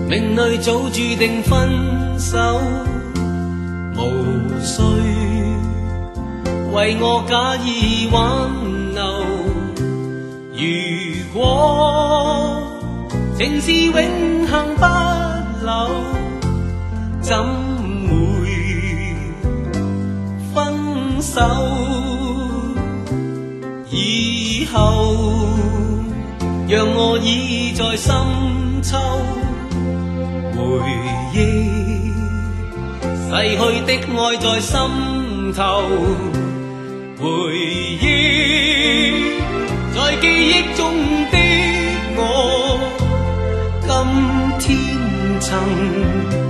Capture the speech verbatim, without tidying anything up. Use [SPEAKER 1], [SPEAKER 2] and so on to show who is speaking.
[SPEAKER 1] 命里早注定分手，无需为我假意挽留。如果情是永恒不朽，怎会分手？以后让我倚在深秋，回忆逝去的爱在心头，回忆在记忆中的我，今天曾